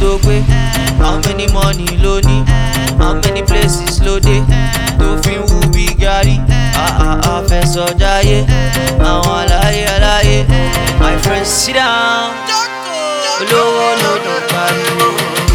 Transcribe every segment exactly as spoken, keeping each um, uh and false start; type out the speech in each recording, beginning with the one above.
tó gbé? How many money ló ní? How many places ló dé? Tó fi ń wú bí gàrí. Àà fẹsọ̀ jayé. Àwọn aláyé aláyé. My friends sit down. Olówó ló dùn pariwo.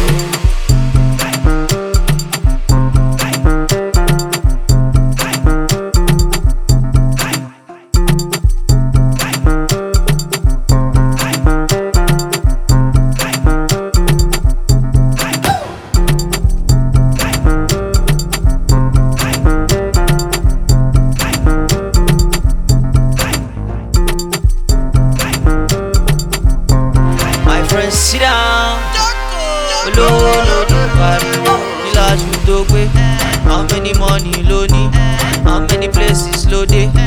Sit down. Olówó ló dùn pariwo. Kí láṣù tó gbé? How many money ló ní? How many places ló dé?